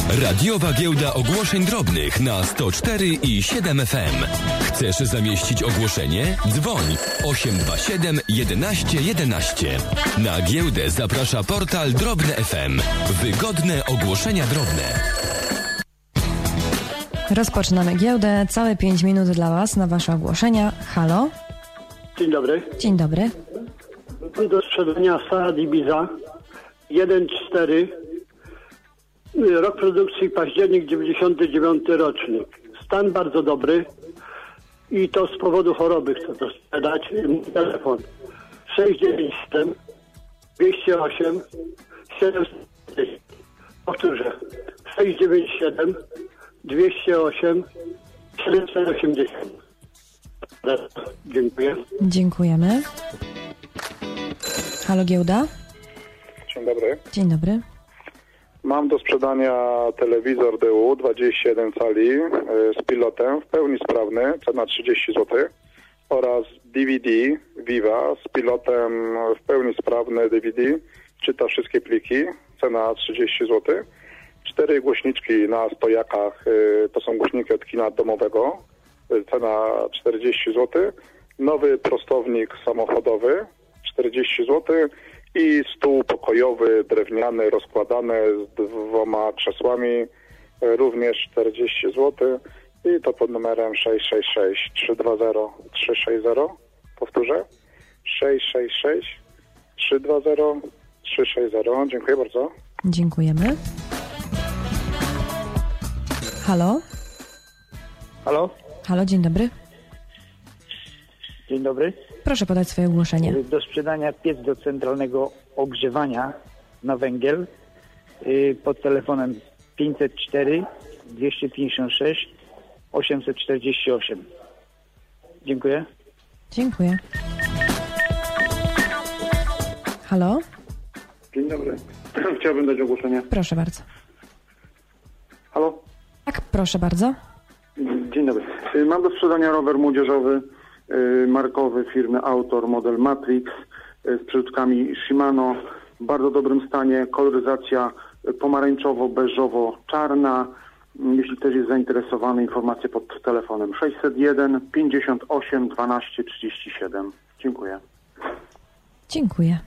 Radiowa Giełda Ogłoszeń Drobnych na 104 i 7 FM. Chcesz zamieścić ogłoszenie? Dzwoń 827 11 11. Na giełdę zaprasza portal Drobny FM. Wygodne ogłoszenia drobne. Rozpoczynamy giełdę. Całe 5 minut dla Was na Wasze ogłoszenia. Halo? Dzień dobry. Dzień dobry. Do sprzedania Seat Ibiza 1.4. Rok produkcji październik 99 rocznik. Stan bardzo dobry i to z powodu choroby chcę to sprzedać. Telefon 697 208 710. Powtórzę 697 208 780. Dziękuję. Dziękujemy. Halo Giełda? Dzień dobry. Dzień dobry. Mam do sprzedania telewizor DU 21 cali z pilotem, w pełni sprawny, cena 30 zł, oraz DVD Viva z pilotem, w pełni sprawny DVD, czyta wszystkie pliki, cena 30 zł. 4 głośniczki na stojakach, to są głośniki od kina domowego, cena 40 zł. Nowy prostownik samochodowy 40 zł. I stół pokojowy, drewniany, rozkładany z 2 krzesłami, również 40 zł. I to pod numerem 666 320 360. Powtórzę. 666 320 360. Dziękuję bardzo. Dziękujemy. Halo? Halo? Halo, dzień dobry. Dzień dobry. Proszę podać swoje ogłoszenie. Do sprzedania piec do centralnego ogrzewania na węgiel pod telefonem 504 256 848. Dziękuję. Dziękuję. Halo? Dzień dobry. Chciałbym dać ogłoszenie. Proszę bardzo. Halo? Tak, proszę bardzo. Dzień dobry. Mam do sprzedania rower młodzieżowy markowy firmy Autor, model Matrix z przerzutkami Shimano w bardzo dobrym stanie, koloryzacja pomarańczowo-beżowo-czarna. Jeśli ktoś jest zainteresowany, informacje pod telefonem 601 58 12 37. Dziękuję. Dziękuję.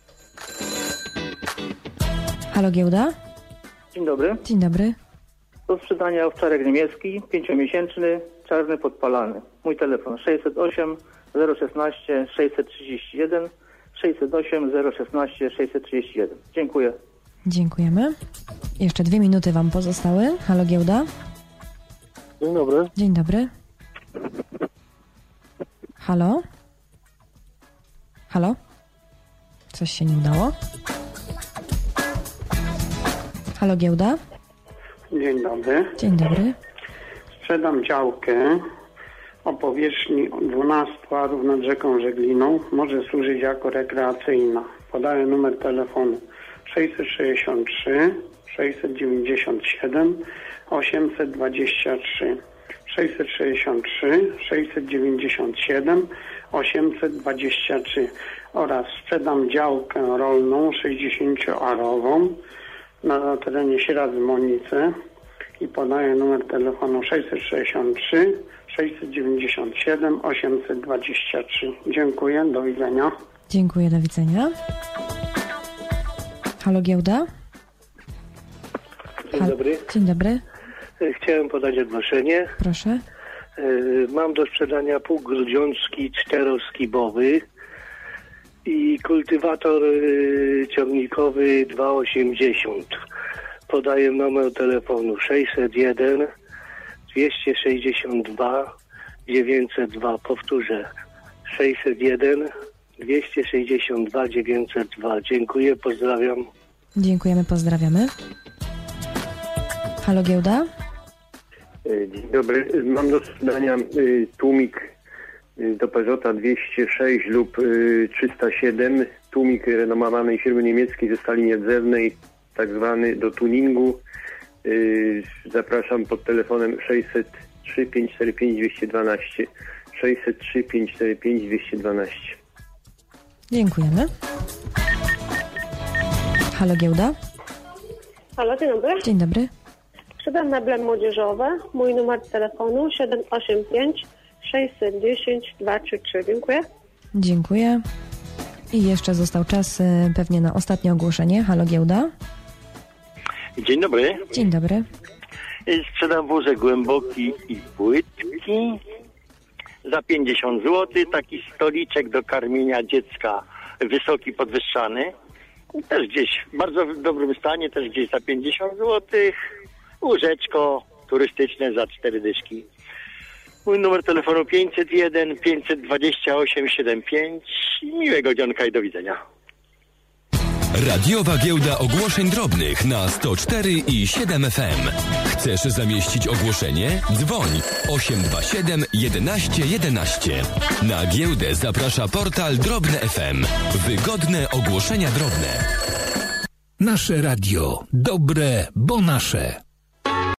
Halo Giełda? Dzień dobry. Dzień dobry. Do sprzedania owczarek niemiecki, 5-miesięczny, czarny, podpalany. Mój telefon 608 016 631 608 016 631. Dziękuję. Dziękujemy. Jeszcze 2 minuty Wam pozostały. Halo Giełda? Dzień dobry. Dzień dobry. Halo? Halo? Coś się nie udało? Halo Giełda? Dzień dobry. Dzień dobry. Sprzedam działkę o powierzchni 12 arów nad rzeką Żegliną. Może służyć jako rekreacyjna. Podaję numer telefonu 663 697 823. 663 697 823 oraz sprzedam działkę rolną 60-arową na terenie Sieradz-Monice i podaję numer telefonu 663 697 823. Dziękuję, do widzenia. Dziękuję, do widzenia. Halo Giełda? Dzień dobry. Dzień dobry. Chciałem podać ogłoszenie. Proszę. Mam do sprzedania pług grudziącki 4-skibowy i kultywator ciągnikowy 2,80. Podaję numer telefonu 601 262 902. Powtórzę 601 262 902. Dziękuję, pozdrawiam. Dziękujemy, pozdrawiamy. Halo Giełda? Dzień dobry. Mam do sprzedania tłumik do Peugeota 206 lub 307. Tłumik renomowanej firmy niemieckiej ze stali niedzewnej, tak zwany do tuningu. Zapraszam pod telefonem 603 545 212. 603 545 212. Dziękujemy. Halo Giełda? Halo, dzień dobry. Dzień dobry. Sprzedam meble młodzieżowe. Mój numer telefonu 785 610 233. Dziękuję. Dziękuję. I jeszcze został czas pewnie na ostatnie ogłoszenie. Halo Giełda. Dzień dobry. Dzień dobry. Sprzedam wózek głęboki i płytki za 50 zł. Taki stoliczek do karmienia dziecka, wysoki, podwyższany. Też gdzieś w bardzo dobrym stanie, też gdzieś za 50 zł. Łóżeczko turystyczne za 4 dyszki. Mój numer telefonu 501 528 75. Miłego dzionka i do widzenia. Radiowa Giełda Ogłoszeń Drobnych na 104 i 7 FM. Chcesz zamieścić ogłoszenie? Dzwoń 827 11 11. Na giełdę zaprasza portal Drobne FM. Wygodne ogłoszenia drobne. Nasze radio. Dobre, bo nasze.